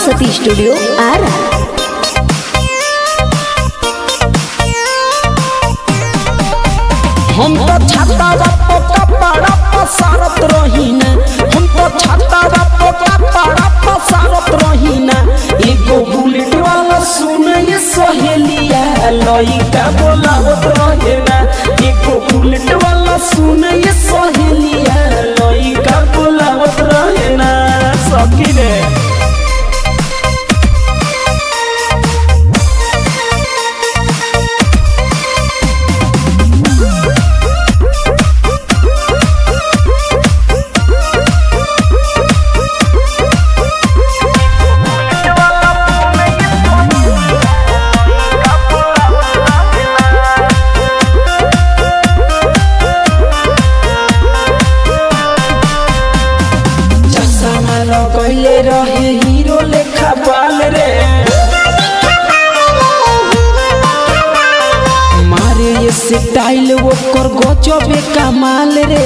Saraswati studio Ara. हम तो छाता बापो कपड़ा पसारत रहीना, हम तो छाता बापो कपड़ा पसारत रहीना। एगो बुलेट वाला सुने ये सहेलिया लइका बोलावत रहेना। एगो बुलेट वाला सुने ये सहेलिया लइका बोलावत रहेना। सखी रे कहले रहे हीरो लेखा बाल रे, मारे ये स्टाइल वो कर गजबे कमाल रे।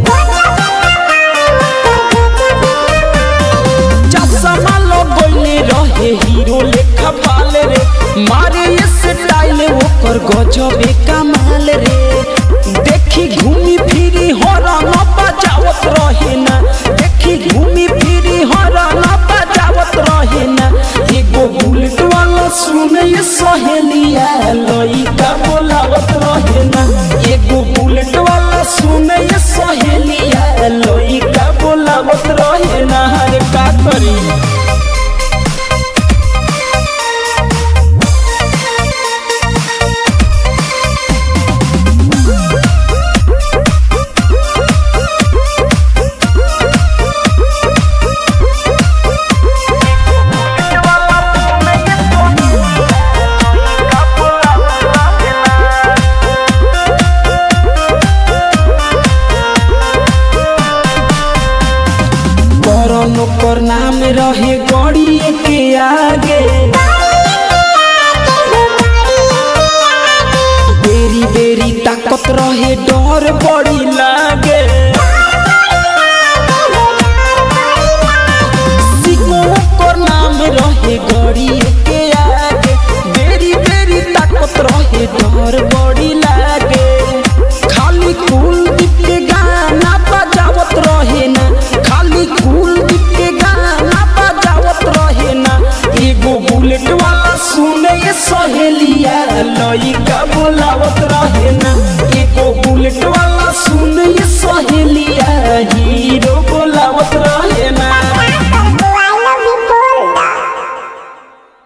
चश्मा लगले रहे हीरो लेखा बाल रे, मारे ये स्टाइल वो कर गजबे कमाल रे। देखी घूमी फिरी हॉर्न बजावत रहेना, देखी घूमी फिरी हॉर्न बजावत रहेना। एगो बुलेट वाला सुने ये सहेलिया लइका बोलावत रहेना। एगो बुलेट वाला सुने ये सहेलिया लइका बोलावत रहेना। अरे का करी ओकर नाम रहे गड़ी के आगे, बेरी बेरी ताकत रहे डर बड़ी लागे। ओकर नाम रहे गड़ी के आगे, बेरी बेरी ताकत रहे डर बड़ी लागे। खाली कुलदीप के गाना बजावत रहे ना, खाली कुलदीप के गाना बजावत रहे ना। एगो बुलेट वाला सुने ये सहेलिया लइका बोलावत रहे ना।